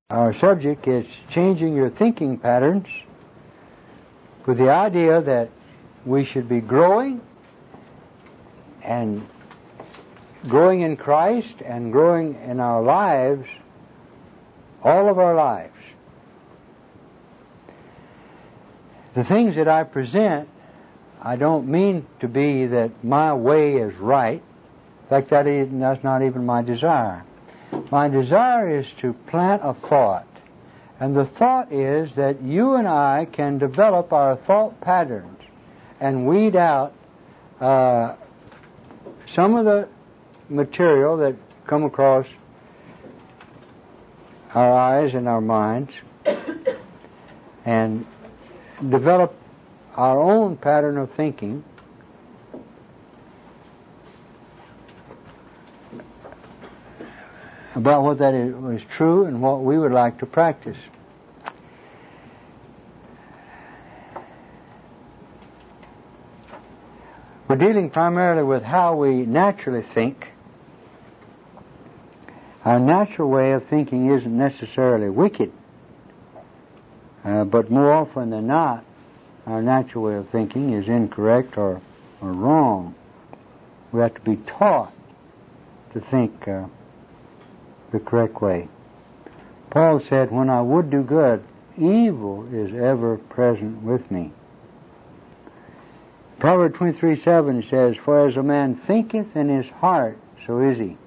Our subject is changing your thinking patterns with the idea that we should be growing in Christ and growing in our lives, all of our lives. The things that I present, I don't mean to be that my way is right. In fact, that's not even my desire. My desire is to plant a thought. And the thought is that you and I can develop our thought patterns and weed out some of the material that come across our eyes and our minds and develop our own pattern of thinking about what that is true and what we would like to practice. We're dealing primarily with how we naturally think. Our natural way of thinking isn't necessarily wicked, but more often than not, our natural way of thinking is incorrect or wrong. We have to be taught to think the correct way. Paul said, when I would do good, evil is ever present with me. Proverbs 23:7 says, for as a man thinketh in his heart, so is he.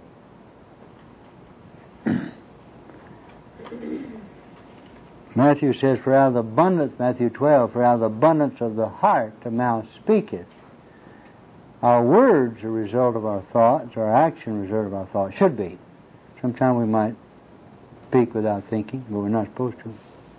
Matthew says, for out of the abundance, Matthew 12, for out of the abundance of the heart the mouth speaketh. Our words are a result of our thoughts, our action is a result of our thoughts. Should be. Sometimes we might speak without thinking, but we're not supposed to.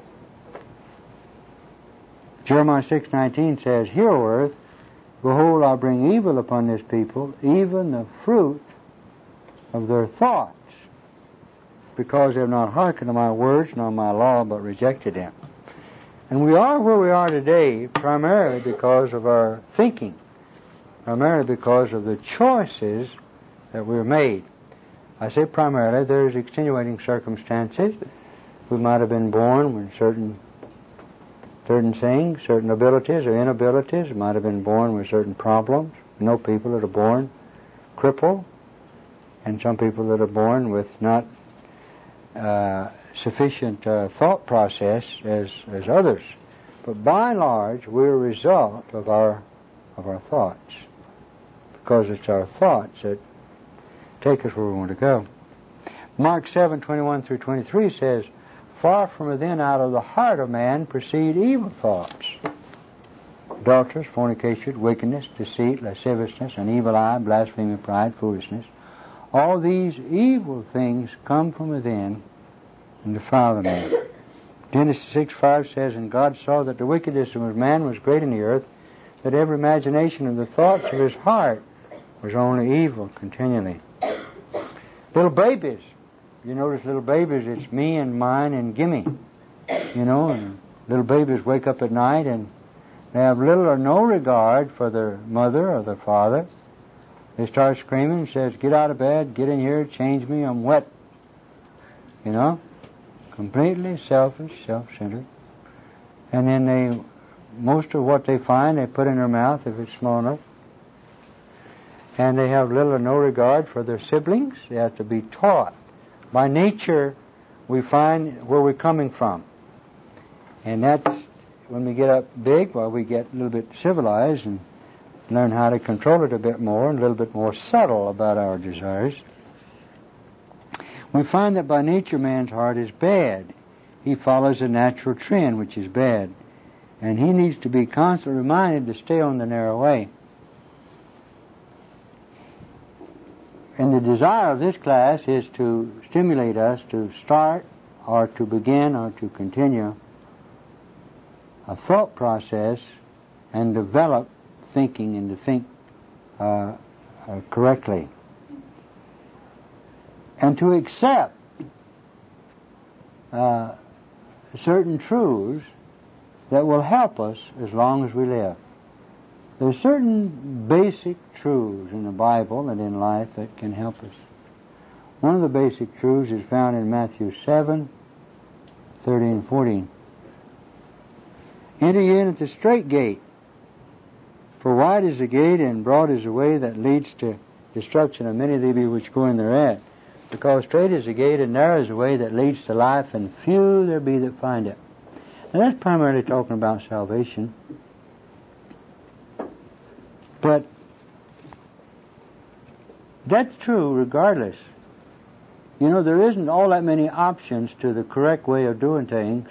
Jeremiah 6:19 says, hear, O earth, behold, I'll bring evil upon this people, even the fruit of their thoughts, because they have not hearkened to my words nor my law, but rejected them. And we are where we are today primarily because of our thinking, primarily because of the choices that we're made. I say primarily, there's extenuating circumstances. We might have been born with certain things, certain abilities or inabilities. We might have been born with certain problems. We know people that are born crippled, and some people that are born with not sufficient thought process as others. But by and large, we're a result of our thoughts, because it's our thoughts that take us where we want to go. Mark 7:21 through 23 says, far from within, out of the heart of man proceed evil thoughts, adulterers, fornication, wickedness, deceit, lasciviousness, an evil eye, blasphemy, pride, foolishness. All these evil things come from within and defile the man. Genesis 6:5 says, and God saw that the wickedness of man was great in the earth, that every imagination of the thoughts of his heart was only evil continually. Little babies, you notice little babies, it's me and mine and gimme, and little babies wake up at night and they have little or no regard for their mother or their father. They start screaming and says, get out of bed, get in here, change me, I'm wet. Completely selfish, self-centered. And then most of what they find, they put in their mouth if it's small enough. And they have little or no regard for their siblings. They have to be taught. By nature, we find where we're coming from. And that's, when we get up big, we get a little bit civilized and learn how to control it a bit more and a little bit more subtle about our desires. We find that by nature man's heart is bad. He follows a natural trend, which is bad. And he needs to be constantly reminded to stay on the narrow way. And the desire of this class is to stimulate us to start or to begin or to continue a thought process and develop thinking and to think correctly. And to accept certain truths that will help us as long as we live. There's certain basic truths in the Bible and in life that can help us. One of the basic truths is found in Matthew 7, 13 and 14. Enter ye in at the straight gate. For wide is the gate and broad is the way that leads to destruction, and many there be which go in thereat. Because straight is the gate and narrow is the way that leads to life, and few there be that find it. Now that's primarily talking about salvation. But that's true regardless. You know, there isn't all that many options to the correct way of doing things,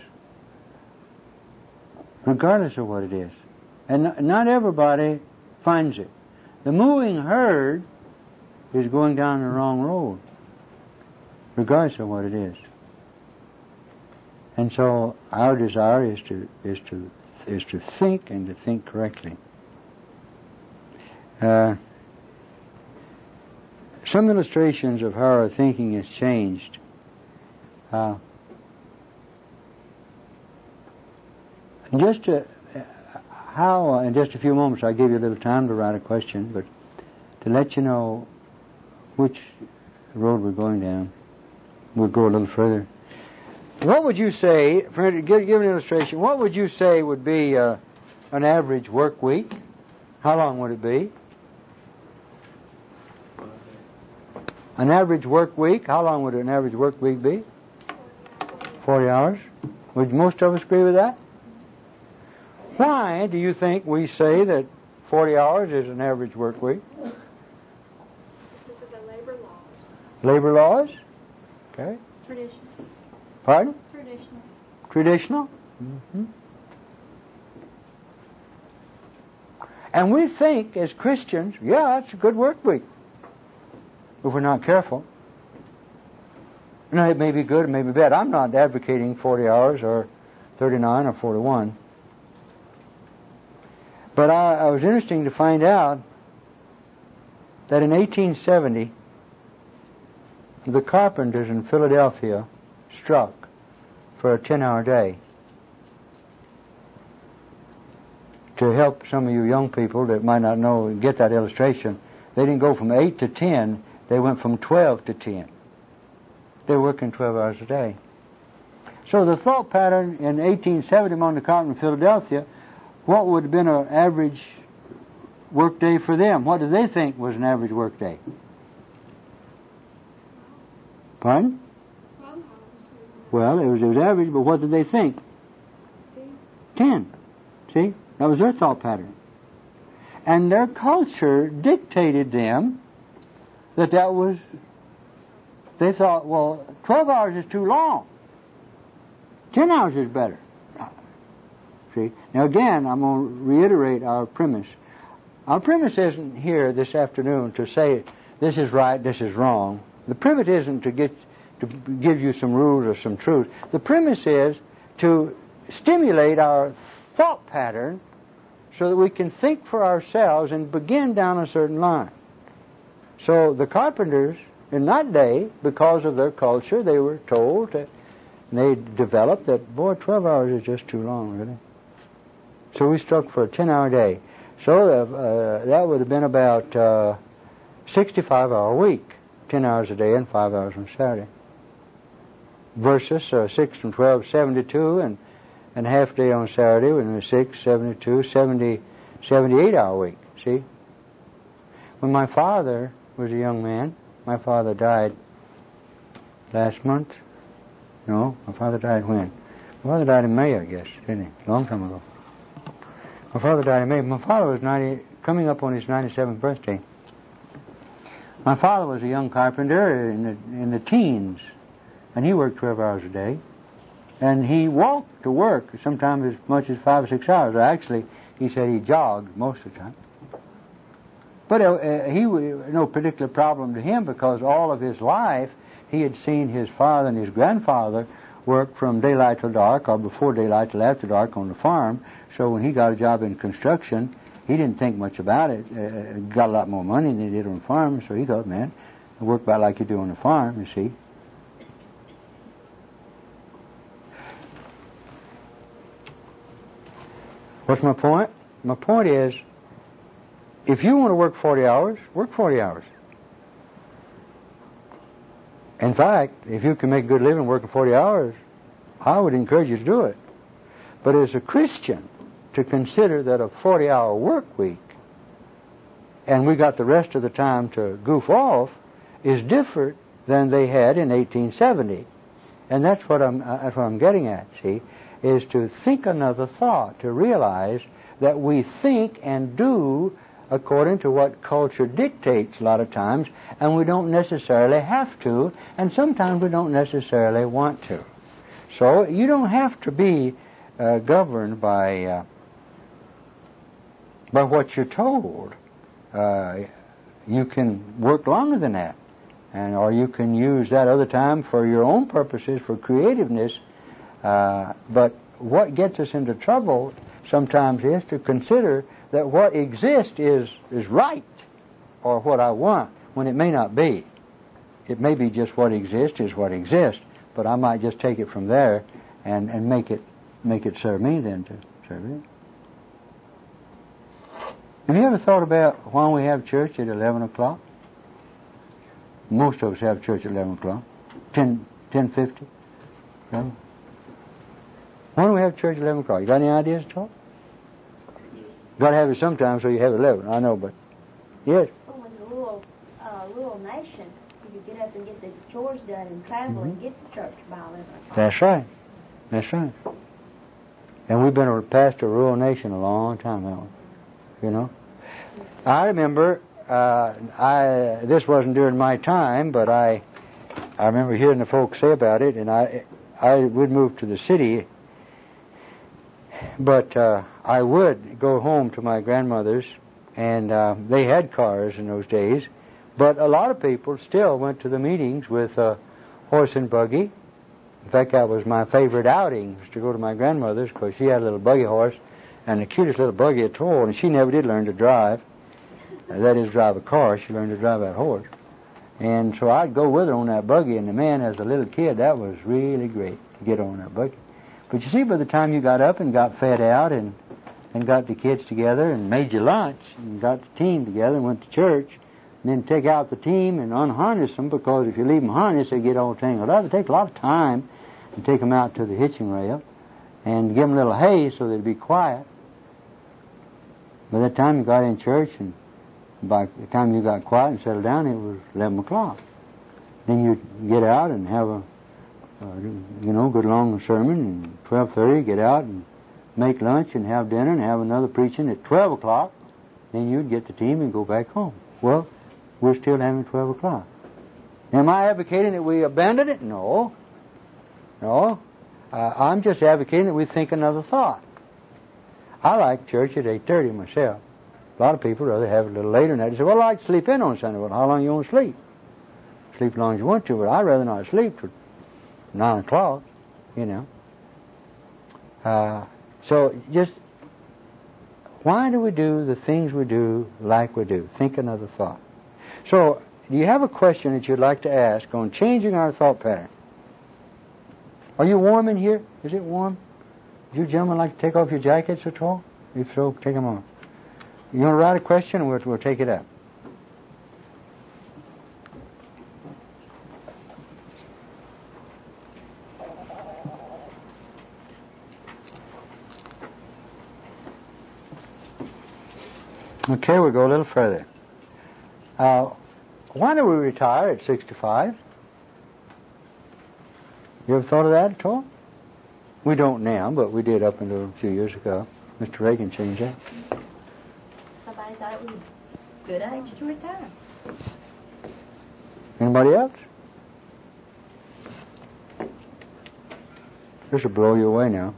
regardless of what it is. And not everybody finds it. The moving herd is going down the wrong road, regardless of what it is. And so our desire is to think and to think correctly. Some illustrations of how our thinking has changed. In just a few moments I'll give you a little time to write a question, but to let you know which road we're going down, we'll go a little further. What would you say, to give an illustration, what would you say would be an average work week? How long would it be? An average work week, how long would an average work week be? 40 hours. Would most of us agree with that? Why do you think we say that 40 hours is an average work week? Because of the labor laws. Labor laws? Okay. Traditional. Pardon? Traditional. Traditional? Mm-hmm. And we think as Christians, yeah, it's a good work week. If we're not careful. No, it may be good, it may be bad. I'm not advocating 40 hours or 39 or 41. But I was interesting to find out that in 1870, the carpenters in Philadelphia struck for a 10-hour day. To help some of you young people that might not know, get that illustration, they didn't go from 8 to 10, they went from 12 to 10. They were working 12 hours a day. So the thought pattern in 1870 among the carpenters in Philadelphia, what would have been an average work day for them? What do they think was an average work day? Pardon? Well, it was average, but what did they think? 10. See? That was their thought pattern. And their culture dictated them that was, they thought, well, 12 hours is too long. 10 hours is better. See? Now again, I'm going to reiterate our premise. Our premise isn't here this afternoon to say this is right, this is wrong. The premise isn't to give you some rules or some truth. The premise is to stimulate our thought pattern so that we can think for ourselves and begin down a certain line. So the carpenters in that day, because of their culture, they were told that, and they developed that, boy, 12 hours is just too long, really. So we struck for a 10-hour day. So that would have been about 65-hour week, 10 hours a day and 5 hours on Saturday. Versus 6 and 12, 72, and half day on Saturday, when it was 6, 72, 70, 78-hour week, see? When my father was a young man, my father died last month. No, my father died when? My father died in May, I guess, didn't he? A long time ago. My father died in May. My father was coming up on his 97th birthday. My father was a young carpenter in the teens, and he worked 12 hours a day. And he walked to work sometimes as much as 5 or 6 hours. Actually, he said he jogged most of the time. But he was no particular problem to him, because all of his life he had seen his father and his grandfather work from daylight till dark, or before daylight till after dark on the farm. So when he got a job in construction, he didn't think much about it. Got a lot more money than he did on the farm, so he thought, man, I work about like you do on the farm, you see. What's my point? My point is, if you want to work 40 hours, work 40 hours. In fact, if you can make a good living working 40 hours, I would encourage you to do it. But as a Christian, to consider that a 40-hour work week and we got the rest of the time to goof off is different than they had in 1870. And that's what I'm getting at, see, is to think another thought, to realize that we think and do according to what culture dictates a lot of times, and we don't necessarily have to, and sometimes we don't necessarily want to. So you don't have to be governed by what you're told. You can work longer than that, or you can use that other time for your own purposes, for creativeness. But what gets us into trouble sometimes is to consider that what exists is right, or what I want, when it may not be. It may be just what exists is what exists, but I might just take it from there and make it serve me then to serve it. Have you ever thought about why we have church at 11 o'clock? Most of us have church at 11 o'clock. 10:50. No? Why do we have church at 11 o'clock? You got any ideas at all? Got to have it sometime, so you have 11. I know, but yes. Well, when the rural nation, you could get up and get the chores done and travel and get to church by 11 o'clock. That's right. That's right. And we've been past a rural nation a long time, haven't we? You know. I remember. This wasn't during my time, but I remember hearing the folks say about it, and I would move to the city. But I would go home to my grandmother's, and they had cars in those days. But a lot of people still went to the meetings with a horse and buggy. In fact, that was my favorite outing, was to go to my grandmother's, because she had a little buggy horse, and the cutest little buggy at all, and she never did learn to drive. That is, drive a car. She learned to drive that horse. And so I'd go with her on that buggy, and the man, as a little kid, that was really great to get on that buggy. But you see, by the time you got up and got fed out and got the kids together and made your lunch and got the team together and went to church, and then take out the team and unharness them, because if you leave them harnessed, they get all tangled up. It takes a lot of time to take them out to the hitching rail and give them a little hay so they'd be quiet. By the time you got in church and by the time you got quiet and settled down, it was 11 o'clock. Then you'd get out and have a good long sermon, and 12:30 get out and make lunch and have dinner and have another preaching at 12 o'clock. Then you'd get the team and go back home. Well, we're still having 12 o'clock. Am I advocating that we abandon it? No. I'm just advocating that we think another thought. I like church at 8:30 myself. A lot of people rather have it a little later than that. They say, well, I like to sleep in on Sunday. Well, how long you want to sleep? Sleep as long as you want to, but I'd rather not sleep till 9 o'clock, you know. So just, why do we do the things we do like we do? Think another thought. So, do you have a question that you'd like to ask on changing our thought pattern? Are you warm in here? Is it warm? Do you gentlemen like to take off your jackets at all? If so, take them off. You want to write a question, and we'll take it up. Okay, we'll go a little further. Why do we retire at 65? You ever thought of that at all? We don't now, but we did up until a few years ago. Mr. Reagan changed that. Somebody thought it was a good age to retire. Anybody else? This will blow you away now.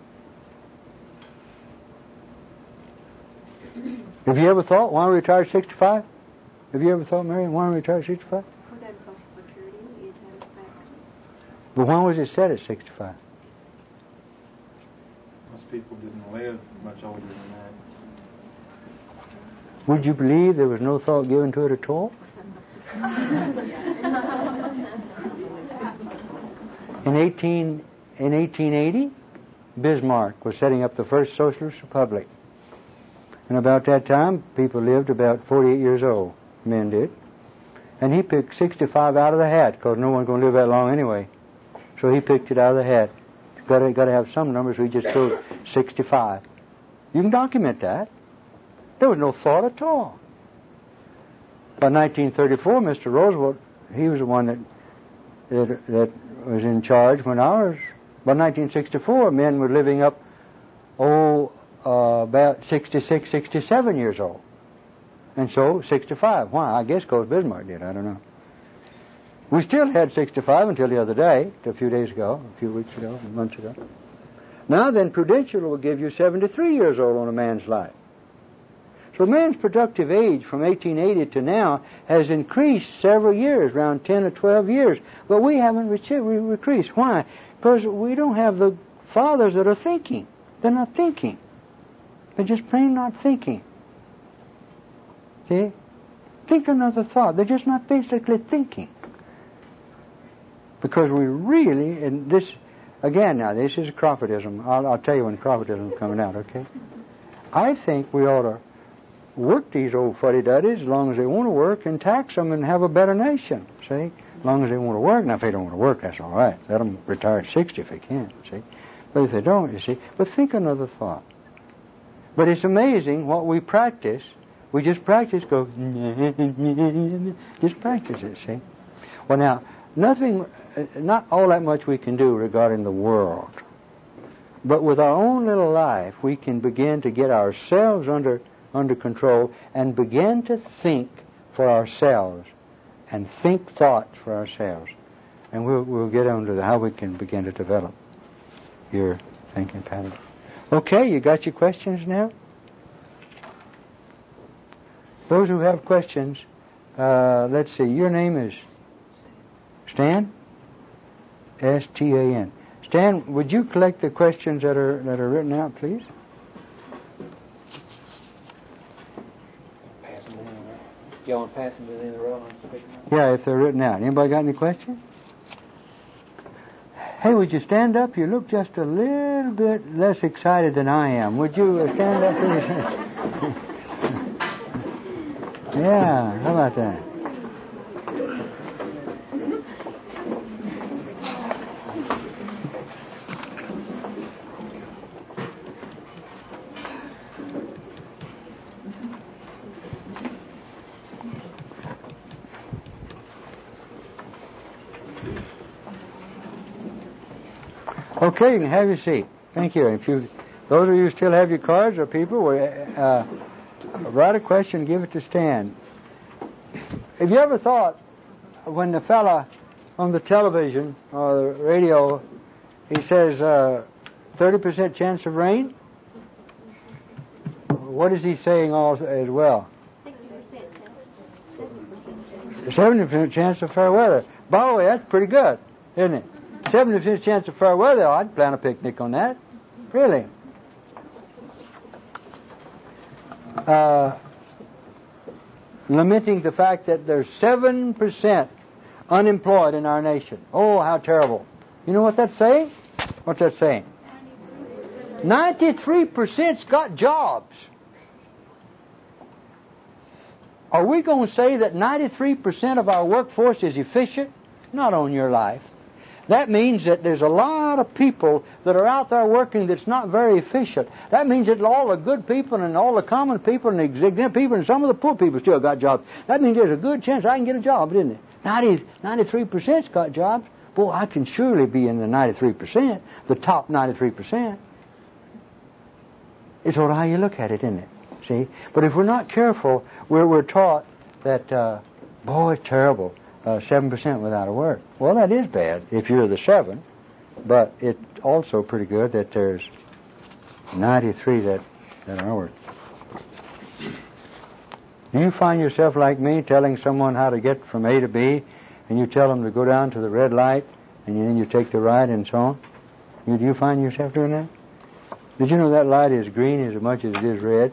Have you ever thought, why don't we retire at 65? Have you ever thought, Mary, why don't we retire at 65? For that Social Security, it has back. But when was it set at 65? Most people didn't live much older than that. Would you believe there was no thought given to it at all? In 1880, Bismarck was setting up the first socialist republic. And about that time, people lived about 48 years old. Men did. And he picked 65 out of the hat, because no one's going to live that long anyway. So he picked it out of the hat. Got to have some numbers. We just chose 65. You can document that. There was no thought at all. By 1934, Mr. Roosevelt, he was the one that was in charge when ours. By 1964, men were living up, about 66, 67 years old. And so, 65. Why? I guess because Bismarck did. I don't know. We still had 65 until the other day, a few days ago, a few weeks ago, months ago. Now then, Prudential will give you 73 years old on a man's life. So man's productive age from 1880 to now has increased several years, around 10 or 12 years. But we haven't increased. Why? Because we don't have the fathers that are thinking. They're not thinking. They're just plain not thinking. See? Think another thought. They're just not basically thinking. Because we really, and this, again now, this is Crawfordism. I'll tell you when Crawfordism is coming out, okay? I think we ought to work these old fuddy-duddies as long as they want to work and tax them and have a better nation, see? As long as they want to work. Now, if they don't want to work, that's all right. Let them retire at 60 if they can, see? But if they don't, you see, but think another thought. But it's amazing what we practice. We just practice, go, just practice it, see? Well, now, not all that much we can do regarding the world. But with our own little life, we can begin to get ourselves under control and begin to think for ourselves and think thoughts for ourselves. And we'll get on to how we can begin to develop your thinking pattern. Okay, you got your questions now? Those who have questions, let's see, your name is Stan? S-T-A-N. Stan, would you collect the questions that are written out, please? You want to pass them to the end of the row? Yeah, if they're written out. Anybody got any questions? Hey, would you stand up? You look just a little bit less excited than I am. Would you stand up, please? Yeah, how about that? Okay, you can have your seat. Thank you. If those of you who still have your cards or people, write a question, give it to Stan. Have you ever thought when the fella on the television or the radio, he says 30% chance of rain? What is he saying also as well? 70% chance of fair weather. By the way, that's pretty good, isn't it? 70% chance of fair weather. I'd plan a picnic on that. Really. Lamenting the fact that there's 7% unemployed in our nation. Oh, how terrible. You know what that's saying? What's that saying? 93%'s got jobs. Are we going to say that 93% of our workforce is efficient? Not on your life. That means that there's a lot of people that are out there working that's not very efficient. That means that all the good people and all the common people and the exempt people and some of the poor people still got jobs. That means there's a good chance I can get a job, isn't it? 93%'s got jobs. Boy, I can surely be in the 93%, the top 93%. It's all how you look at it, isn't it? See? But if we're not careful, we're taught that, boy, it's terrible. 7% without a work. Well, that is bad if you're the 7, but it's also pretty good that there's 93 that are working. Do you find yourself like me telling someone how to get from A to B, and you tell them to go down to the red light, and then you take the right and so on? Do you find yourself doing that? Did you know that light is green as much as it is red?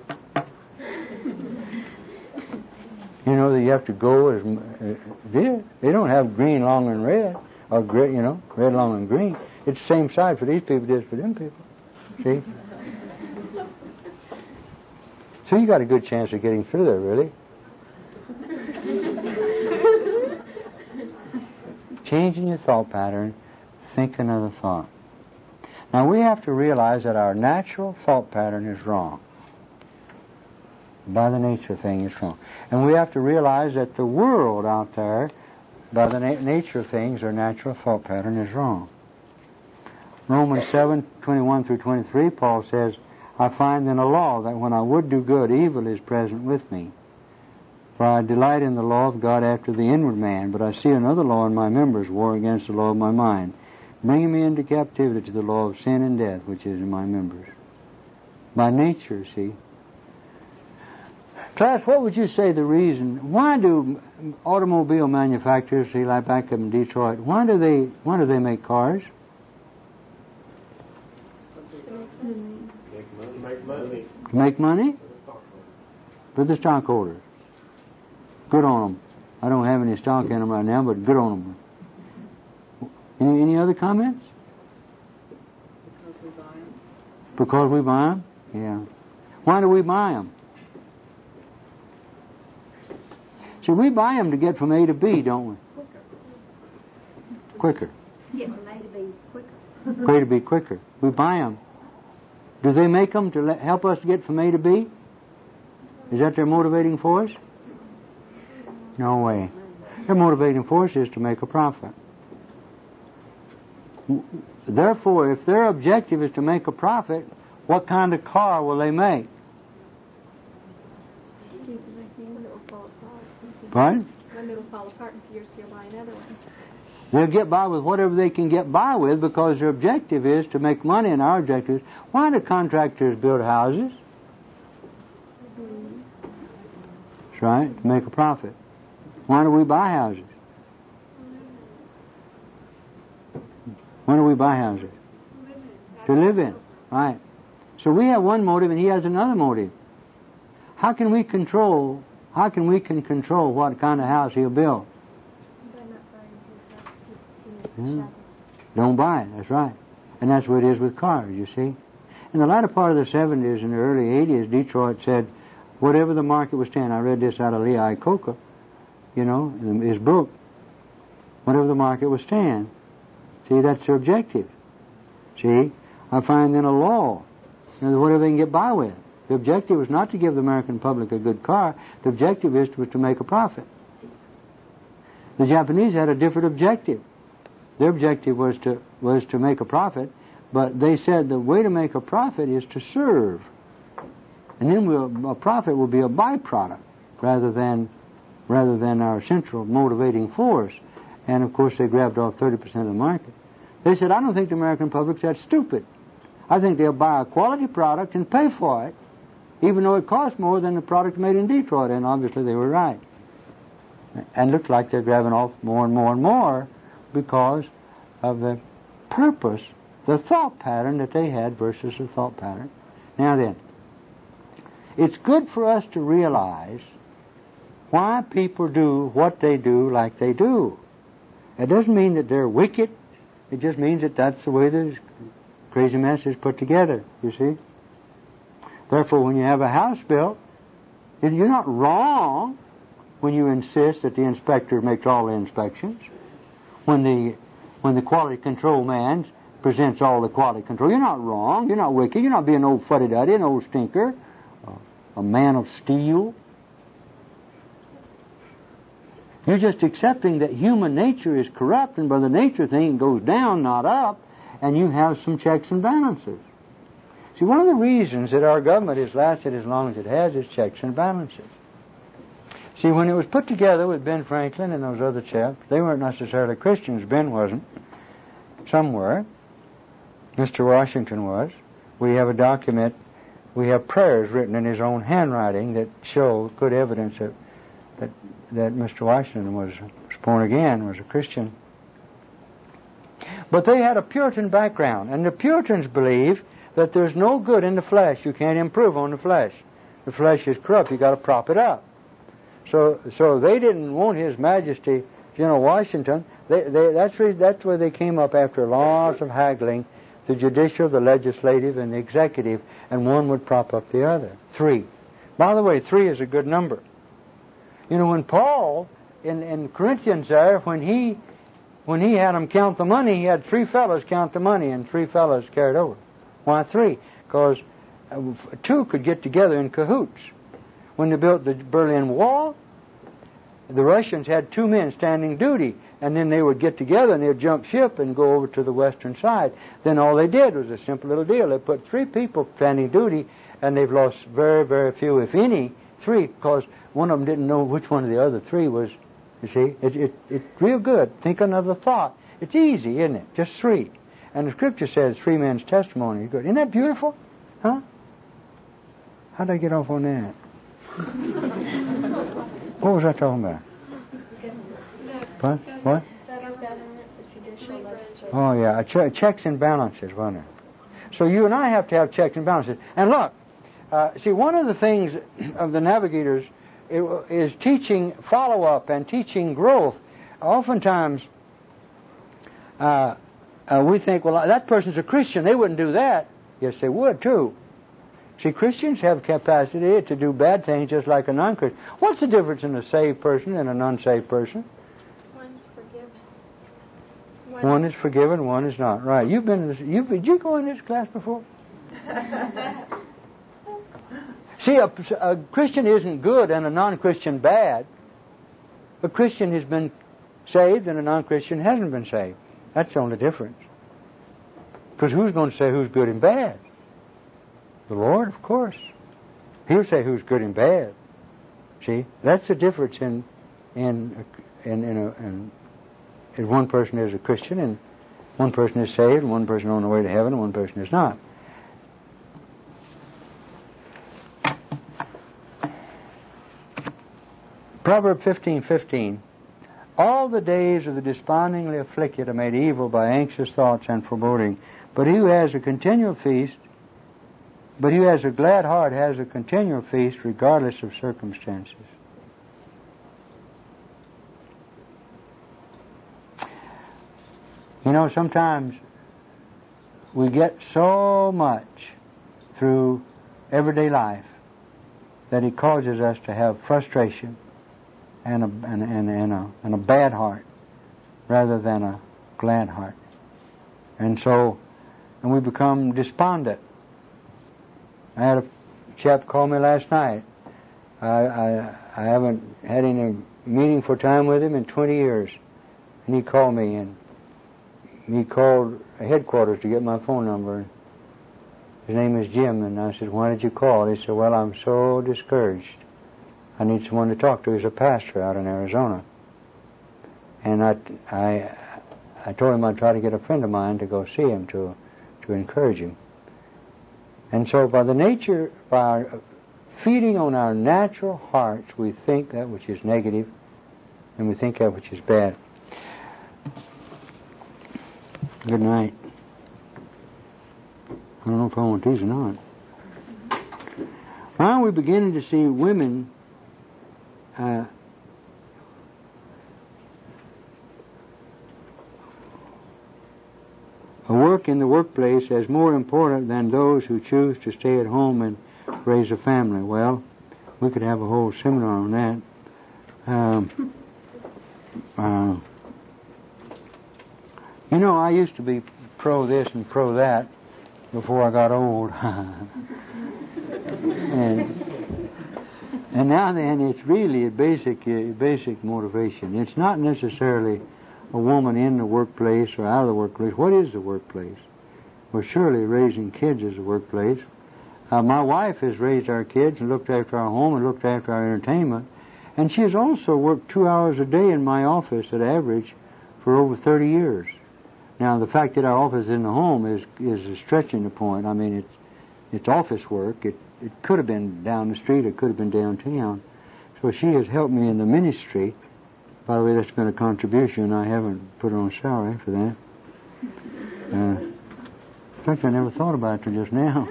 You know that you have to go as they don't have green long and red, or gray, red long and green. It's the same side for these people as for them people. See? So you got a good chance of getting through there, really. Changing your thought pattern, think another thought. Now we have to realize that our natural thought pattern is wrong. By the nature of things, it's wrong. And we have to realize that the world out there, by the nature of things, their natural thought pattern is wrong. Romans 7:21 through 23, Paul says, I find in a law that when I would do good, evil is present with me. For I delight in the law of God after the inward man, but I see another law in my members, war against the law of my mind, bringing me into captivity to the law of sin and death, which is in my members. By nature, see. Class, what would you say the reason? Why do automobile manufacturers, see, like back up in Detroit, why do they make cars? To make money? For the stockholders. Good on them. I don't have any stock in them right now, but good on them. Any other comments? Because we buy them. Because we buy them? Yeah. Why do we buy them? See, we buy them to get from A to B, don't we? Quicker. Get from A to B quicker. A to B quicker. We buy them. Do they make them to help us to get from A to B? Is that their motivating force? No way. Their motivating force is to make a profit. Therefore, if their objective is to make a profit, what kind of car will they make? Pardon? Then it'll fall apart in a few years, you'll buy another one. They'll get by with whatever they can get by with because their objective is to make money, and our objective is, why do contractors build houses? That's right, to make a profit. Why do we buy houses? Why do we buy houses? To live in. Right. So we have one motive and he has another motive. How can we control what kind of house he'll build? Don't buy it, that's right. And that's what it is with cars, you see. In the latter part of the 70s and the early 80s, Detroit said, whatever the market was saying, I read this out of Lee Iacocca, in his book, whatever the market was saying. See, that's their objective. See, I find in a law, whatever they can get by with. The objective is not to give the American public a good car. The objective is to make a profit. The Japanese had a different objective. Their objective was to make a profit, but they said the way to make a profit is to serve. And then a profit will be a byproduct rather than our central motivating force. And of course they grabbed off 30% of the market. They said, I don't think the American public's that stupid. I think they'll buy a quality product and pay for it, even though it costs more than the product made in Detroit. And obviously they were right. And it looked like they're grabbing off more and more and more because of the purpose, the thought pattern that they had versus the thought pattern. Now then, it's good for us to realize why people do what they do like they do. It doesn't mean that they're wicked. It just means that that's the way this crazy mess is put together, you see. Therefore, when you have a house built, you're not wrong when you insist that the inspector makes all the inspections. When the quality control man presents all the quality control, you're not wrong. You're not wicked. You're not being an old fuddy-duddy, an old stinker, a man of steel. You're just accepting that human nature is corrupt, and by the nature thing it goes down, not up, and you have some checks and balances. See, one of the reasons that our government has lasted as long as it has is checks and balances. See, when it was put together with Ben Franklin and those other chaps, they weren't necessarily Christians. Ben wasn't. Some were. Mr. Washington was. We have a document, we have prayers written in his own handwriting that show good evidence that Mr. Washington was born again, was a Christian. But they had a Puritan background, and the Puritans believe that there's no good in the flesh. You can't improve on the flesh. The flesh is corrupt. You got to prop it up. So they didn't want His Majesty, General Washington. That's where they came up after lots of haggling, the judicial, the legislative, and the executive, and one would prop up the other. 3. By the way, 3 is a good number. When Paul, in Corinthians there, when he when he had them count the money, he had 3 fellows count the money and 3 fellows carried over. Why 3? Because 2 could get together in cahoots. When they built the Berlin Wall, the Russians had 2 men standing duty, and then they would get together and they'd jump ship and go over to the western side. Then all they did was a simple little deal. They put 3 people standing duty, and they've lost very, very few, if any, 3, because one of them didn't know which one of the other 3 was. You see, it's real good. Think another thought. It's easy, isn't it? Just 3. And the Scripture says 3 men's testimony is good. Isn't that beautiful? Huh? How did I get off on that? What was I talking about? What? Oh, yeah. Checks and balances, wasn't it? So you and I have to have checks and balances. And look, see, one of the things of the navigators is teaching follow-up and teaching growth. Oftentimes, we think, well, that person's a Christian. They wouldn't do that. Yes, they would, too. See, Christians have capacity to do bad things just like a non-Christian. What's the difference in a saved person and an unsaved person? One's forgiven. One is forgiven, one is not. Right. Did you go in this class before? See, a Christian isn't good and a non-Christian bad. A Christian has been saved and a non-Christian hasn't been saved. That's the only difference. Because who's going to say who's good and bad? The Lord, of course. He'll say who's good and bad. See, that's the difference in if one person is a Christian and one person is saved and one person on the way to heaven and one person is not. Proverb 15:15. All the days of the despondingly afflicted are made evil by anxious thoughts and foreboding. But he who has a continual feast, but he who has a glad heart has a continual feast regardless of circumstances. You know, sometimes we get so much through everyday life that it causes us to have frustration and a bad heart rather than a glad heart. And we become despondent. I had a chap call me last night. I haven't had any meaningful time with him in 20 years. And he called me, and he called headquarters to get my phone number. His name is Jim, and I said, "Why did you call?" He said, "Well, I'm so discouraged. I need someone to talk to." He's a pastor out in Arizona. And I told him I'd try to get a friend of mine to go see him to encourage him. And so by our feeding on our natural hearts, we think that which is negative and we think that which is bad. Good night. I don't know if I want these or not. Now we're beginning to see women work in the workplace as more important than those who choose to stay at home and raise a family. Well, we could have a whole seminar on that. You know, I used to be pro this and pro that before I got old. And now then, it's really a basic motivation. It's not necessarily a woman in the workplace or out of the workplace. What is the workplace? Well, surely raising kids is the workplace. My wife has raised our kids and looked after our home and looked after our entertainment. And she has also worked 2 hours a day in my office at average for over 30 years. Now, the fact that our office is in the home is stretching the point. I mean, it's office work. It could have been down the street. It could have been downtown. So she has helped me in the ministry. By the way, that's been a contribution. I haven't put her on salary for that. In fact, I never thought about it till just now.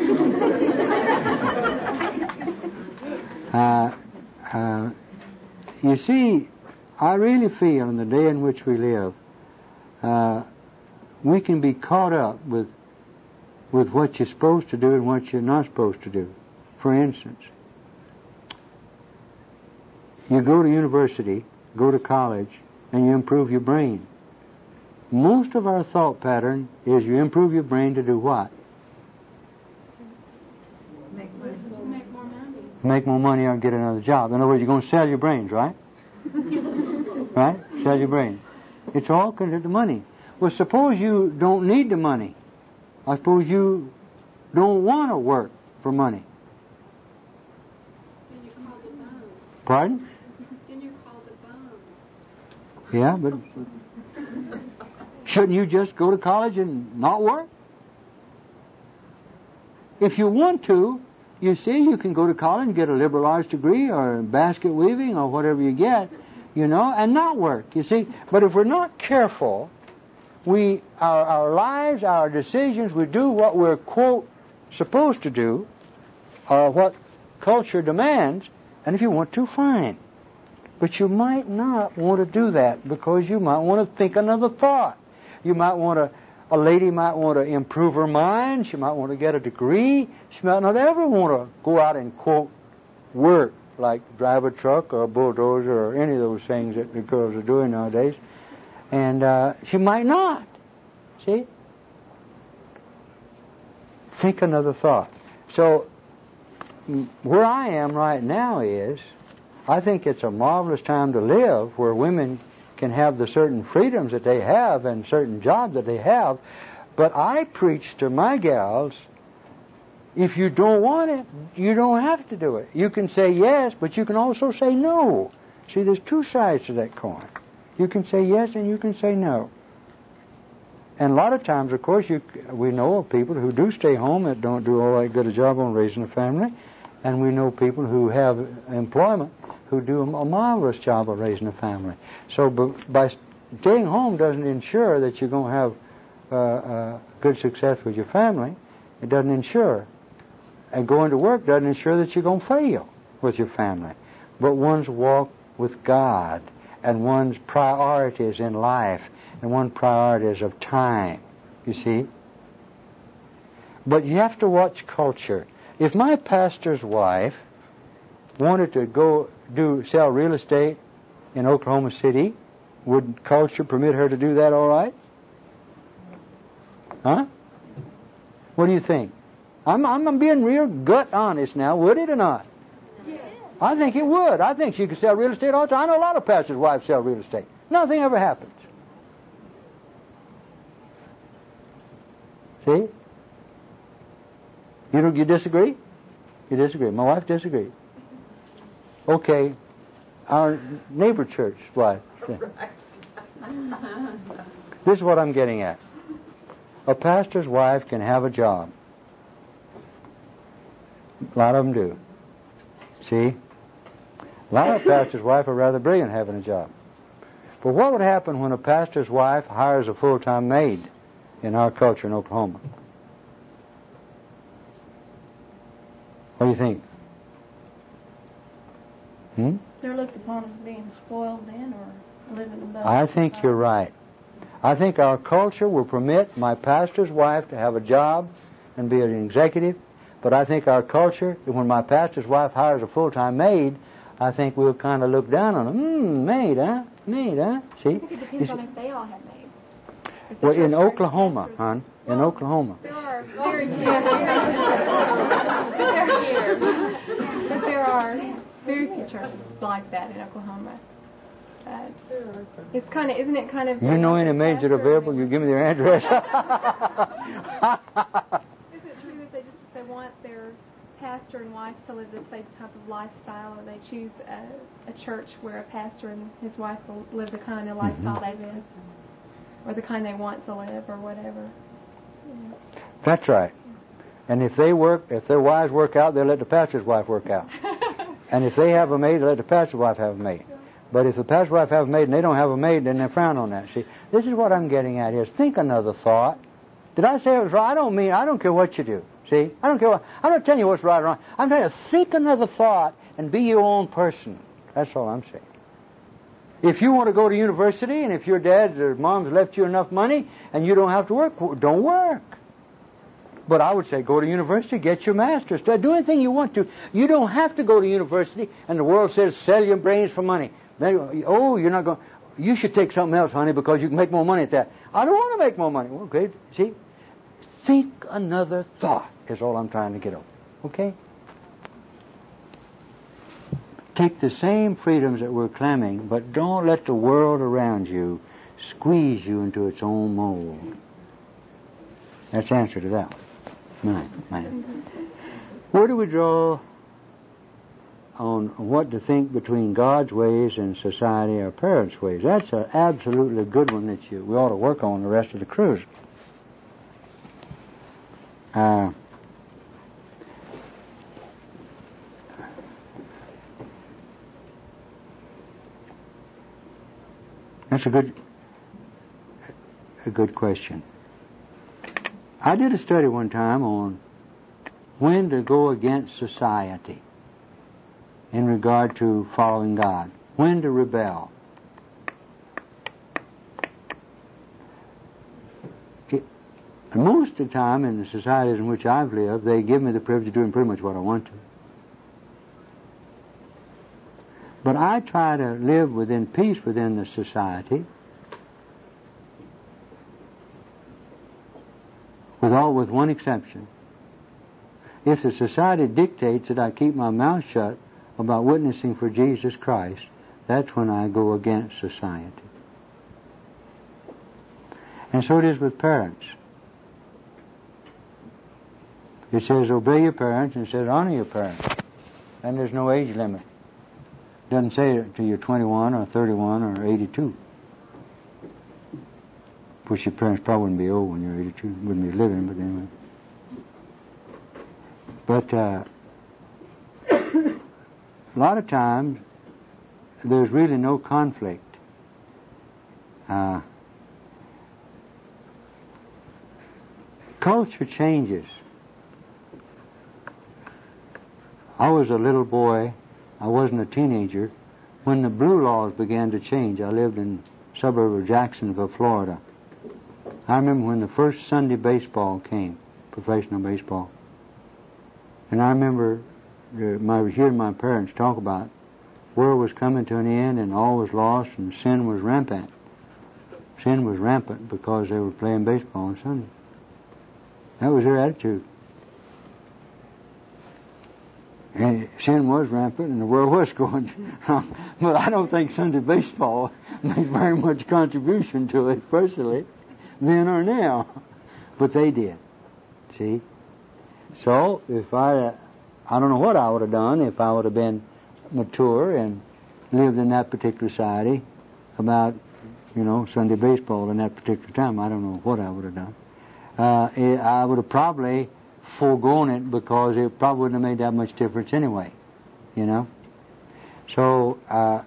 You see, I really feel in the day in which we live, we can be caught up with what you're supposed to do and what you're not supposed to do. For instance, you go to university, go to college, and you improve your brain. Most of our thought pattern is you improve your brain to do what? Make more money. Make more money or get another job. In other words, you're going to sell your brains, right? Right? Sell your brain. It's all connected to money. Well, suppose you don't need the money. I suppose you don't want to work for money. Then you're called a bum. Pardon? Then you're called a bum. Yeah, but shouldn't you just go to college and not work? If you want to, you see, you can go to college and get a liberal arts degree or basket weaving or whatever you get, and not work, you see. But if we're not careful, our lives, our decisions, we do what we're, quote, supposed to do, or what culture demands, and if you want to, fine. But you might not want to do that because you might want to think another thought. You might want to, a lady might want to improve her mind. She might want to get a degree. She might not ever want to go out and, quote, work, like drive a truck or a bulldozer or any of those things that the girls are doing nowadays. And she might not. See? Think another thought. So, where I am right now is, I think it's a marvelous time to live where women can have the certain freedoms that they have and certain jobs that they have. But I preach to my gals, if you don't want it, you don't have to do it. You can say yes, but you can also say no. See, there's two sides to that coin. You can say yes and you can say no. And a lot of times, of course, we know of people who do stay home that don't do all that good a job on raising a family. And we know people who have employment who do a marvelous job of raising a family. So by staying home doesn't ensure that you're going to have good success with your family. It doesn't ensure. And going to work doesn't ensure that you're going to fail with your family. But one's walk with God and one's priorities in life and one's priorities of time, you see. But you have to watch culture. If my pastor's wife wanted to go sell real estate in Oklahoma City, would culture permit her to do that all right? Huh? What do you think? I'm being real gut honest now. Would it or not? Yes. I think it would. I think she could sell real estate all the time. I know a lot of pastors' wives sell real estate. Nothing ever happens. See? You disagree? You disagree. My wife disagrees. Okay, our neighbor church wife. This is what I'm getting at. A pastor's wife can have a job. A lot of them do. See? A lot of pastors' wives are rather brilliant having a job. But what would happen when a pastor's wife hires a full-time maid in our culture in Oklahoma? What do you think? They're looked upon as being spoiled then, or living above. I think you're right. I think our culture will permit my pastor's wife to have a job and be an executive, but I think our culture, when my pastor's wife hires a full-time maid, I think we'll kind of look down on them. Maid, huh? Maid, huh? See? I think it depends on if they all have maids. Well, in Oklahoma, hon, in Oklahoma. There are very few. But there are very few churches like that in Oklahoma. It's kind of, isn't it kind of... You know any maids that are available? You give me their address. Is it true that they want their pastor and wife to live the same type of lifestyle, or they choose a church where a pastor and his wife will live the kind of lifestyle they live, or the kind they want to live, or whatever? Yeah. That's right. And if their wives work out, they'll let the pastor's wife work out. And if they have a maid, they'll let the pastor's wife have a maid. But if the pastor's wife have a maid and they don't have a maid, then they frown on that. See, this is what I'm getting at here. Think another thought. Did I say it was right? I don't care what you do. See, I don't care I'm not telling you what's right or wrong. I'm trying to think another thought and be your own person. That's all I'm saying. If you want to go to university, and if your dad or mom's left you enough money and you don't have to work, don't work. But I would say go to university, get your master's, do anything you want to. You don't have to go to university, and the world says sell your brains for money. Then, you're not going. you should take something else, honey, because you can make more money at that. I don't want to make more money. Okay, see? Think another thought is all I'm trying to get over. Okay? Take the same freedoms that we're claiming, but don't let the world around you squeeze you into its own mold. That's the answer to that one. Mine. Where do we draw on what to think between God's ways and society or parents' ways? That's an absolutely good one that we ought to work on the rest of the cruise. That's a good question. I did a study one time on when to go against society in regard to following God, when to rebel. Most of the time in the societies in which I've lived, they give me the privilege of doing pretty much what I want to. But I try to live within peace within the society, with one exception. If the society dictates that I keep my mouth shut about witnessing for Jesus Christ, that's when I go against society. And so it is with parents. It says obey your parents, and it says honor your parents. And there's no age limit. It doesn't say it till you're 21 or 31 or 82. Of course, your parents probably wouldn't be old when you're 82. Wouldn't be living, but anyway. But a lot of times, there's really no conflict. Culture changes. I was a little boy. I wasn't a teenager when the blue laws began to change. I lived in the suburb of Jacksonville, Florida. I remember when the first Sunday baseball came, professional baseball. And I remember hearing my parents talk about the world was coming to an end and all was lost and sin was rampant. Sin was rampant because they were playing baseball on Sunday. That was their attitude. And sin was rampant and the world was going. But I don't think Sunday baseball made very much contribution to it personally, then or now. But they did. See? So, if I don't know what I would have done if I would have been mature and lived in that particular society about, Sunday baseball in that particular time. I don't know what I would have done. I would have probably foregone it because it probably wouldn't have made that much difference anyway, So,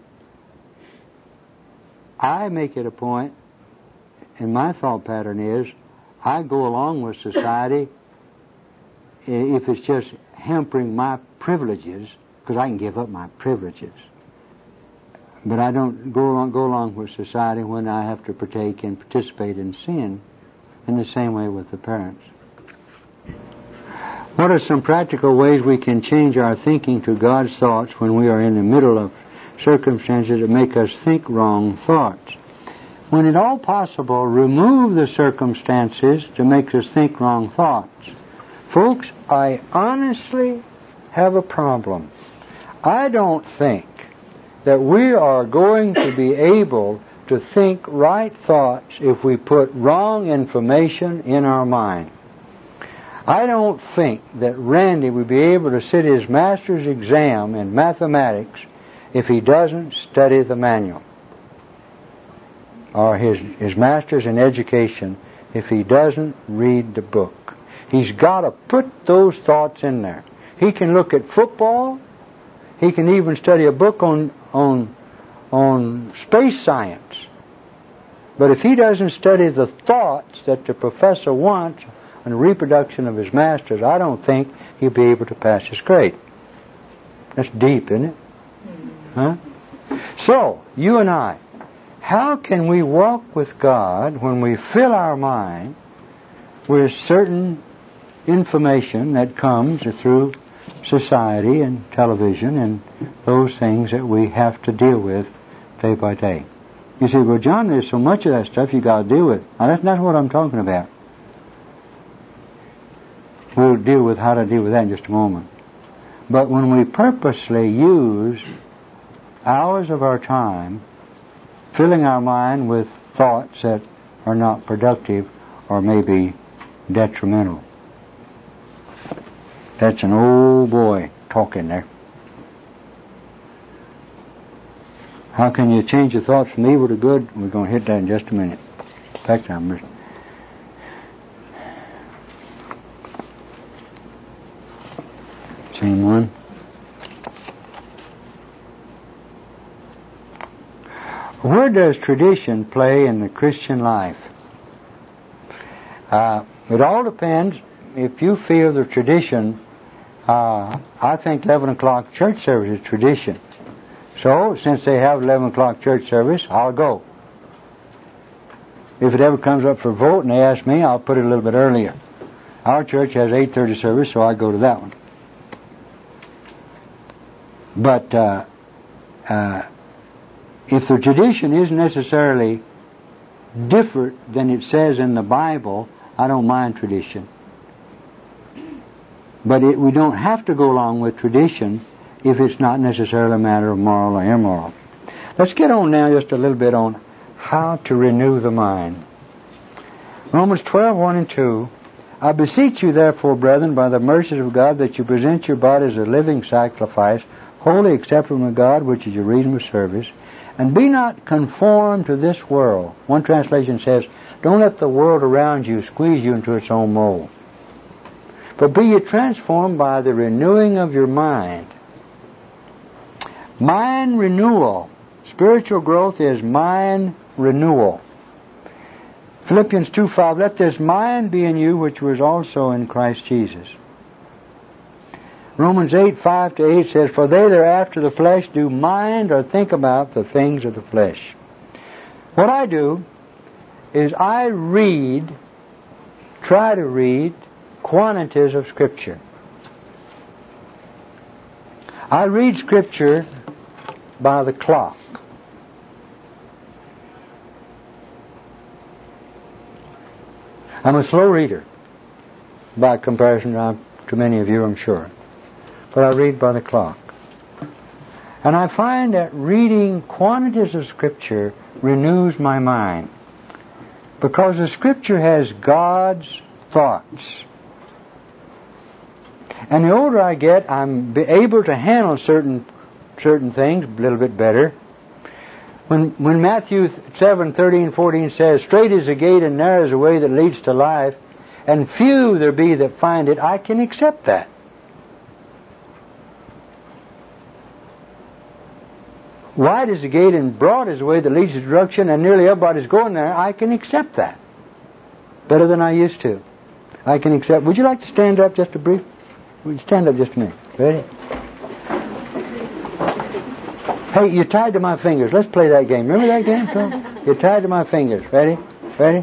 I make it a point, and my thought pattern is, I go along with society if it's just hampering my privileges, because I can give up my privileges. But I don't go along with society when I have to partake and participate in sin, in the same way with the parents. What are some practical ways we can change our thinking to God's thoughts when we are in the middle of circumstances that make us think wrong thoughts? When at all possible, remove the circumstances to make us think wrong thoughts. Folks, I honestly have a problem. I don't think that we are going to be able to think right thoughts if we put wrong information in our mind. I don't think that Randy would be able to sit his master's exam in mathematics if he doesn't study the manual, or his master's in education if he doesn't read the book. He's got to put those thoughts in there. He can look at football. He can even study a book on space science. But if he doesn't study the thoughts that the professor wants on the reproduction of his masters, I don't think he'll be able to pass his grade. That's deep, isn't it? Huh? So, you and I, how can we walk with God when we fill our mind with certain information that comes through society and television and those things that we have to deal with day by day? You say, well, John, there's so much of that stuff you got to deal with. Now, that's not what I'm talking about. We'll deal with how to deal with that in just a moment. But when we purposely use hours of our time filling our mind with thoughts that are not productive or maybe detrimental. That's an old boy talking there. How can you change your thoughts from evil to good? We're going to hit that in just a minute. In fact, same one. Where does tradition play in the Christian life? It all depends. If you feel the tradition, I think 11 o'clock church service is tradition. So, since they have 11 o'clock church service, I'll go. If it ever comes up for vote and they ask me, I'll put it a little bit earlier. Our church has 8:30 service, so I go to that one. But if the tradition isn't necessarily different than it says in the Bible, I don't mind tradition. But we don't have to go along with tradition if it's not necessarily a matter of moral or immoral. Let's get on now just a little bit on how to renew the mind. Romans 12:1 and 2. I beseech you therefore, brethren, by the mercies of God, that you present your body as a living sacrifice, wholly acceptable to God, which is your reasonable service, and be not conformed to this world. One translation says, don't let the world around you squeeze you into its own mold, but be ye transformed by the renewing of your mind. Mind renewal. Spiritual growth is mind renewal. Philippians 2:5, let this mind be in you which was also in Christ Jesus. Romans 8:5-8 says, for they that are after the flesh do mind or think about the things of the flesh. What I do is I try to read quantities of Scripture. I read Scripture by the clock. I'm a slow reader by comparison to many of you, I'm sure. But I read by the clock. And I find that reading quantities of Scripture renews my mind, because the Scripture has God's thoughts. And the older I get, I'm able to handle certain things a little bit better. When Matthew 7:13-14 says, straight is the gate and narrow is the way that leads to life, and few there be that find it, I can accept that. Wide is the gate and broad is the way that leads to destruction, and nearly everybody's going there, I can accept that. Better than I used to. I can accept. Would you like to stand up just a brief? Would you stand up just a minute? Ready? Hey, you're tied to my fingers. Let's play that game. Remember that game, Tom? You're tied to my fingers. Ready? Ready?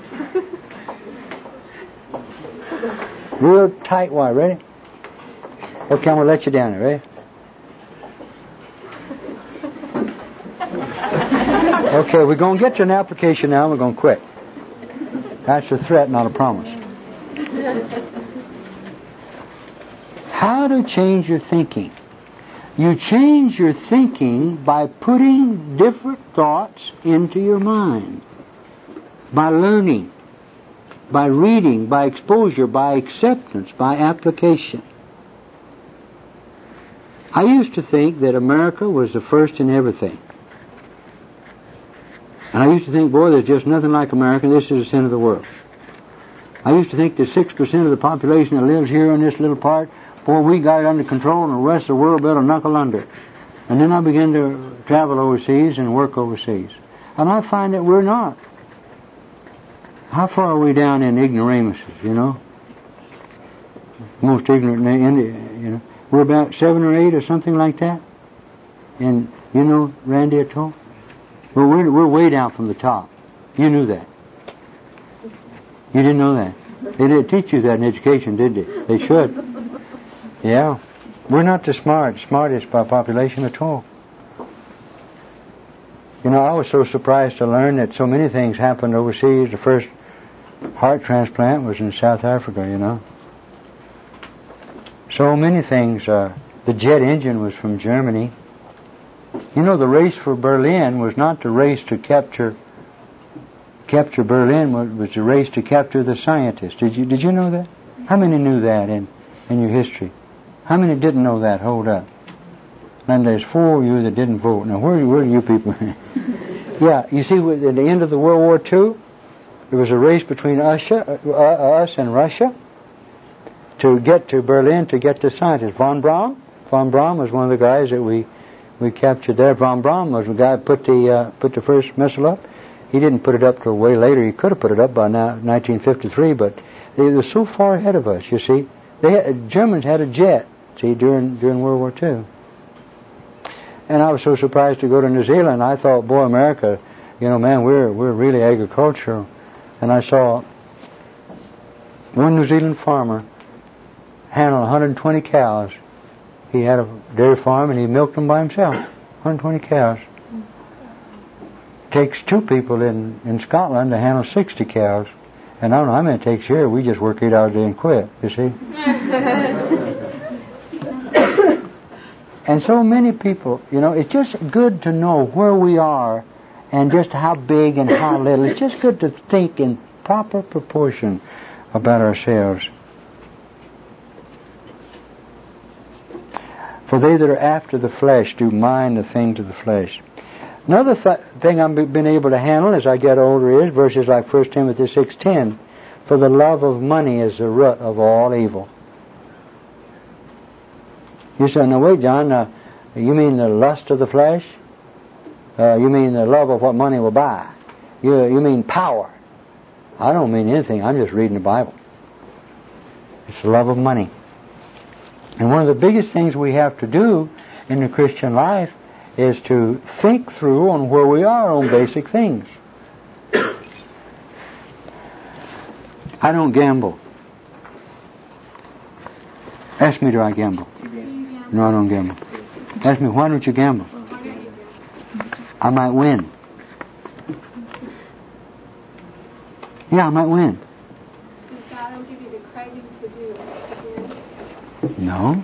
Real tight wire. Ready? Okay, I'm going to let you down there. Ready? Okay, we're going to get to an application now. We're going to quit. That's a threat, not a promise. How to change your thinking. You change your thinking by putting different thoughts into your mind. By learning, by reading, by exposure, by acceptance, by application. I used to think that America was the first in everything. And I used to think, boy, there's just nothing like America. This is the sin of the world. I used to think that 6% of the population that lives here in this little part, boy, we got it under control, and the rest of the world better knuckle under. And then I began to travel overseas and work overseas. And I find that we're not. How far are we down in ignoramuses, you know? Most ignorant in India, you know. We're about 7 or 8 or something like that. And, you know, Randy at all? Well, we're way down from the top. You knew that. You didn't know that. They didn't teach you that in education, did they? They should. Yeah. We're not the smartest by population at all. You know, I was so surprised to learn that so many things happened overseas. The first heart transplant was in South Africa, you know. So many things. The jet engine was from Germany. You know, the race for Berlin was not the race to capture Berlin, was the race to capture the scientists. Did you know that? How many knew that in your history? How many didn't know that? Hold up. And there's 4 of you that didn't vote. Now, where are you people? Yeah, you see, at the end of the World War II, there was a race between us and Russia to get to Berlin to get the scientists. Von Braun was one of the guys that we captured there. Von Braun was the guy who put the first missile up. He didn't put it up till way later. He could have put it up by now, 1953, but they were so far ahead of us, you see. Germans had a jet, see, during World War II. And I was so surprised to go to New Zealand. I thought, boy, America, you know, man, we're really agricultural. And I saw one New Zealand farmer handle 120 cows. He had a dairy farm and he milked them by himself. 120 cows. Takes 2 people in Scotland to handle 60 cows. And I don't know how many it takes here. We just work 8 hours a day and quit, you see. And so many people, you know, it's just good to know where we are and just how big and how little. It's just good to think in proper proportion about ourselves. For they that are after the flesh do mind the things of the flesh. Another thing I've been able to handle as I get older is verses like 1 Timothy 6:10. For the love of money is the root of all evil. You say, no, wait, John, you mean the lust of the flesh? You mean the love of what money will buy? You mean power? I don't mean anything. I'm just reading the Bible. It's the love of money. And one of the biggest things we have to do in the Christian life is to think through on where we are on basic things. I don't gamble. Ask me, do I gamble? No, I don't gamble. Ask me, why don't you gamble? I might win. Yeah, I might win. God will give you the craving to do it. No.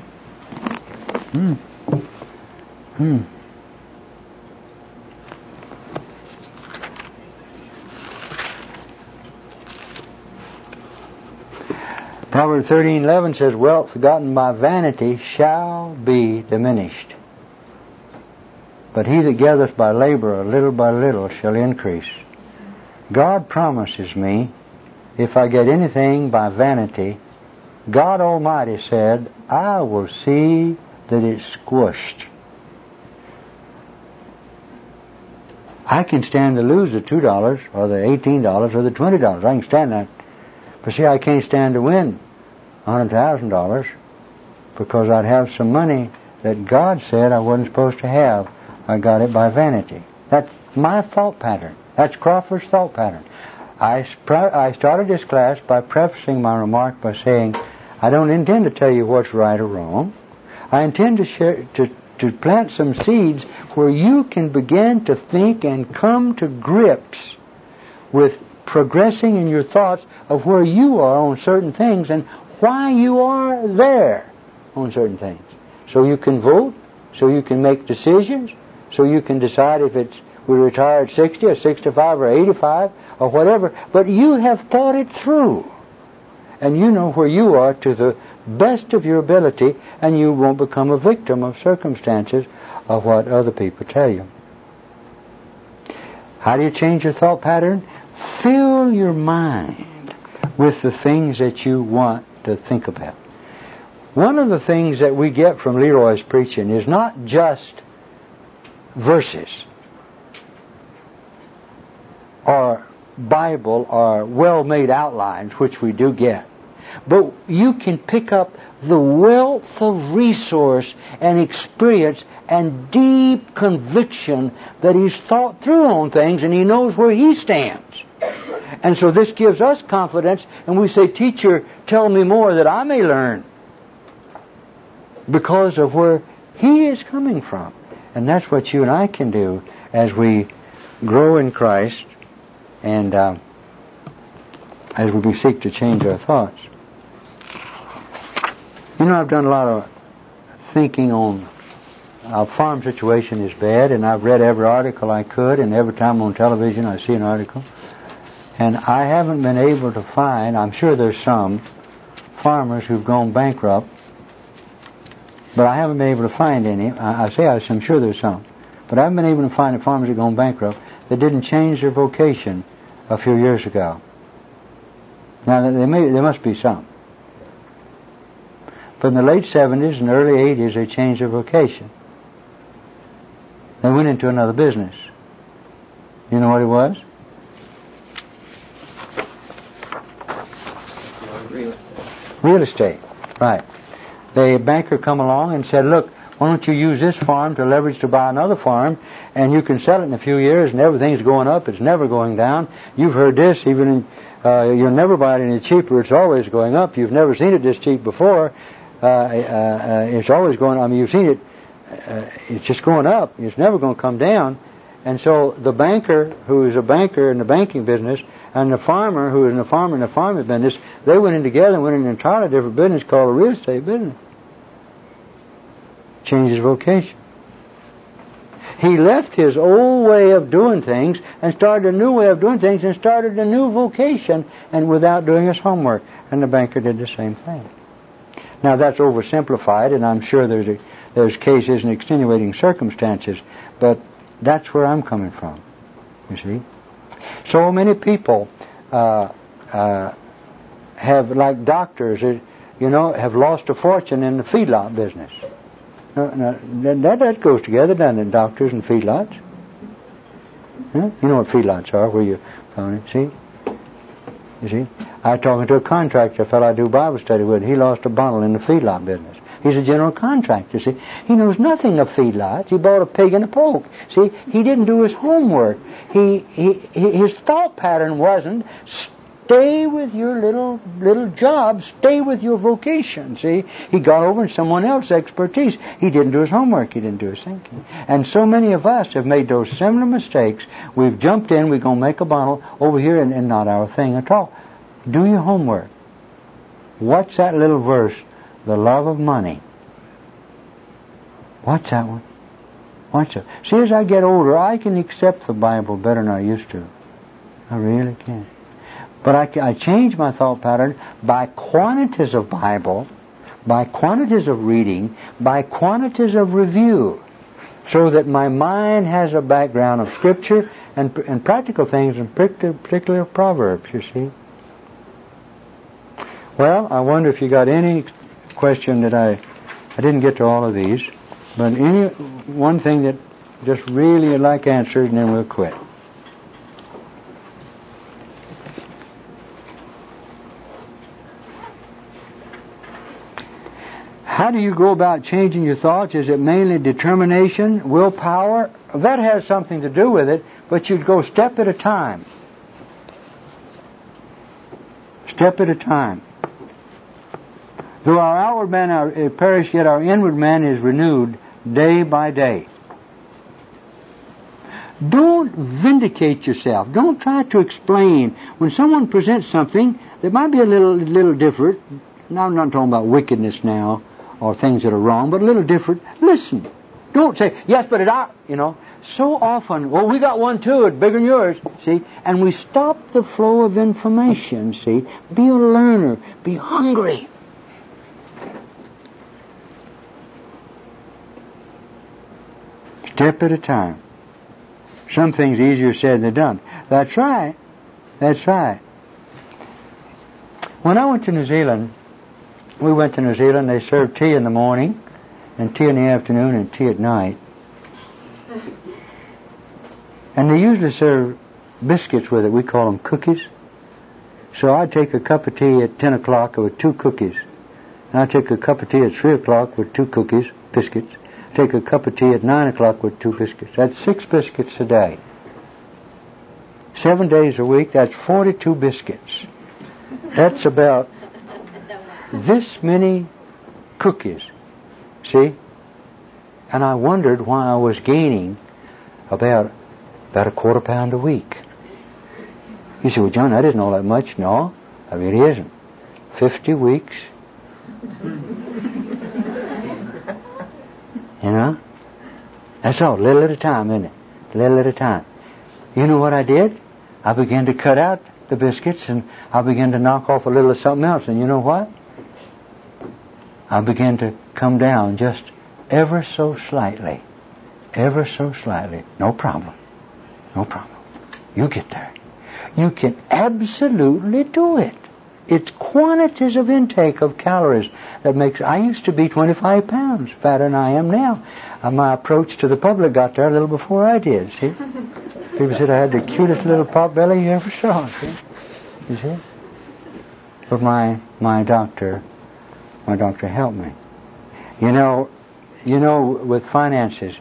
Proverbs 13:11 says, wealth begotten by vanity shall be diminished. But he that gathereth by labor, little by little, shall increase. God promises me, if I get anything by vanity, God Almighty said, I will see that it's squished. I can stand to lose the $2 or the $18 or the $20. I can stand that. But see, I can't stand to win $100,000 because I'd have some money that God said I wasn't supposed to have. I got it by vanity. That's my thought pattern. That's Crawford's thought pattern. I started this class by prefacing my remark by saying, I don't intend to tell you what's right or wrong. I intend to plant some seeds where you can begin to think and come to grips with progressing in your thoughts of where you are on certain things and why you are there on certain things. So you can vote, so you can make decisions, so you can decide if we retire at 60 or 65 or 85 or whatever. But you have thought it through. And you know where you are to the best of your ability, and you won't become a victim of circumstances of what other people tell you. How do you change your thought pattern? Fill your mind with the things that you want to think about. One of the things that we get from Leroy's preaching is not just verses or Bible or well-made outlines, which we do get. But you can pick up the wealth of resource and experience and deep conviction that he's thought through on things and he knows where he stands. And so this gives us confidence, and we say, teacher, tell me more that I may learn, because of where he is coming from. And that's what you and I can do as we grow in Christ, and as we seek to change our thoughts. You know, I've done a lot of thinking on our farm situation is bad, and I've read every article I could, and every time on television I see an article. And I haven't been able to find, I'm sure there's some farmers who've gone bankrupt, but I haven't been able to find any. I'm sure there's some. But I haven't been able to find the farmers who've gone bankrupt that didn't change their vocation a few years ago. Now, there must be some. But in the late 70s and early 80s, they changed their vocation. They went into another business. You know what it was? Real estate. Right. The banker come along and said, look, why don't you use this farm to leverage to buy another farm, and you can sell it in a few years, and everything's going up, it's never going down. You've heard this, even in, you'll never buy it any cheaper, it's always going up. You've never seen it this cheap before. It's always going, I mean, you've seen it, it's just going up. It's never going to come down. And so the banker, who is a banker in the banking business, and the farmer, who is a farmer in the farming business, they went in together and went in an entirely different business called a real estate business. Changed his vocation. He left his old way of doing things and started a new way of doing things and started a new vocation, and without doing his homework. And the banker did the same thing. Now that's oversimplified, and I'm sure there's cases and extenuating circumstances, but that's where I'm coming from, you see. So many people have, like doctors, have lost a fortune in the feedlot business. Now, that goes together, doesn't it, doctors and feedlots? Huh? You know what feedlots are, where you found it, see? You see? I was talking to a contractor, a fellow I do Bible study with. He lost a bundle in the feedlot business. He's a general contractor, see. He knows nothing of feedlots. He bought a pig and a poke. See, he didn't do his homework. His thought pattern wasn't, stay with your little job, stay with your vocation, see. He got over in someone else's expertise. He didn't do his homework. He didn't do his thinking. And so many of us have made those similar mistakes. We've jumped in, we're going to make a bundle over here, and not our thing at all. Do your homework. What's that little verse? The love of money. What's that one? What's it? See, as I get older, I can accept the Bible better than I used to. I really can. But I change my thought pattern by quantities of Bible, by quantities of reading, by quantities of review, so that my mind has a background of Scripture and practical things, and particular Proverbs, you see. Well, I wonder if you got any question that I didn't get to all of these, but any one thing that just really I'd like answered, and then we'll quit. How do you go about changing your thoughts? Is it mainly determination, willpower? That has something to do with it, but you'd go step at a time. Step at a time. Though our outward man perish, yet our inward man is renewed day by day. Don't vindicate yourself. Don't try to explain. When someone presents something that might be a little different, now I'm not talking about wickedness now, or things that are wrong, but a little different, listen. Don't say, yes, but so often, well, we got one too, it's bigger than yours, see? And we stop the flow of information, see? Be a learner. Be hungry. Step at a time. Some things easier said than done. That's right. That's right. When I went to New Zealand, they served tea in the morning, and tea in the afternoon, and tea at night. And they usually serve biscuits with it. We call them cookies. So I'd take a cup of tea at 10 o'clock with 2 cookies. And I'd take a cup of tea at 3 o'clock with 2 cookies, biscuits. Take a cup of tea at 9 o'clock with 2 biscuits. That's 6 biscuits a day. 7 days a week, that's 42 biscuits. That's about this many cookies. See? And I wondered why I was gaining about About a quarter pound a week. You say, well, John, that isn't all that much. No, it really isn't. 50 weeks. You know? That's all. Little at a time, isn't it? Little at a time. You know what I did? I began to cut out the biscuits and I began to knock off a little of something else. And you know what? I began to come down just ever so slightly. Ever so slightly. No problem. No problem. You get there. You can absolutely do it. It's quantities of intake of calories that makes... I used to be 25 pounds fatter than I am now. My approach to the public got there a little before I did, see? People said I had the cutest little pot belly you ever saw, see? You see? But my doctor helped me. You know, with finances,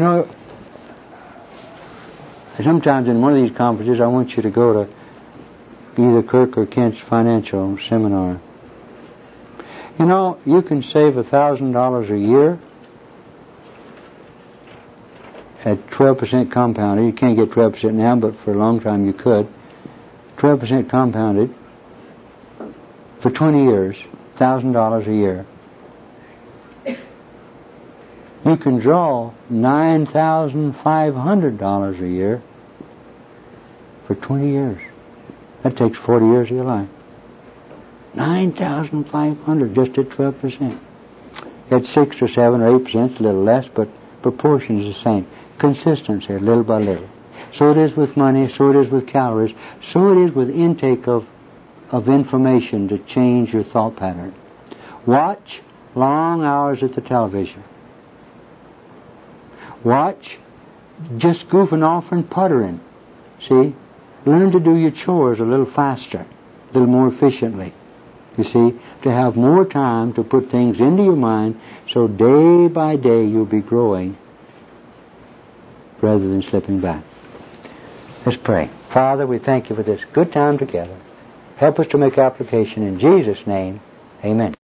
sometimes in one of these conferences I want you to go to either Kirk or Kent's financial seminar. You can save $1,000 a year at 12% compounded. You can't get 12% now, but for a long time you could. 12% compounded for 20 years, $1,000 a year. You can draw $9,500 a year for 20 years. That takes 40 years of your life. $9,500 just at 12%. At 6 or 7 or 8%, it's a little less, but proportion is the same. Consistency, little by little. So it is with money, so it is with calories, so it is with intake of information to change your thought pattern. Watch long hours at the television. Watch just goofing off and puttering. See? Learn to do your chores a little faster, a little more efficiently. You see? To have more time to put things into your mind so day by day you'll be growing rather than slipping back. Let's pray. Father, we thank you for this good time together. Help us to make application in Jesus' name. Amen.